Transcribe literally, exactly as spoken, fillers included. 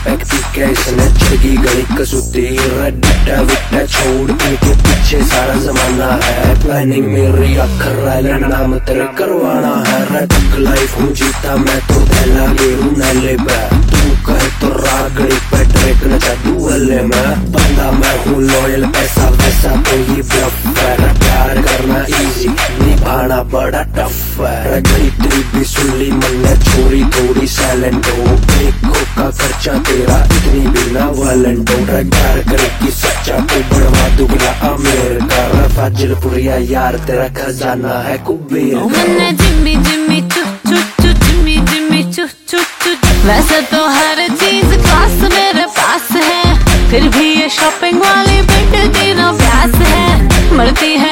Pack P के इसने चढ़गी गली कसूती। डट्टा विट्टा छोड़ इनके पीछे सारा जमाना है। प्लानिंग मेरी अखर आइलैंड नाम तेरे करवाना है। रेड लाइफ हूँ जीता मैं तो पहला गेरू नैले पे। तू कहे तो रागड़ी पे ट्रैक न चाहू हल्ले में। बंदा मैं हूँ लॉयल ऐसा वैसा तो ये ब्लफ है। प्यार करना इजी निभाना बड़ा टफ है। गई तेरी भी सुन ली मैंने छोरी थोड़ी साइलेंट हो। एक का खर्चा तेरा इतनी भी ना वायलेंट हो। प्यार करेगी सच्चा तो बढ़वा दुगला अमीर का। फाजिलपुरिया यार तेरा खजाना है कुबेर। मैंने जिम्मी जिम्मी चू चू चू जिम्मी जिम्मी चू चू चू। वैसे तो हर चीज खास मेरे पास है, फिर भी ये शॉपिंग वाली बिट तीनों प्यास है। मरती है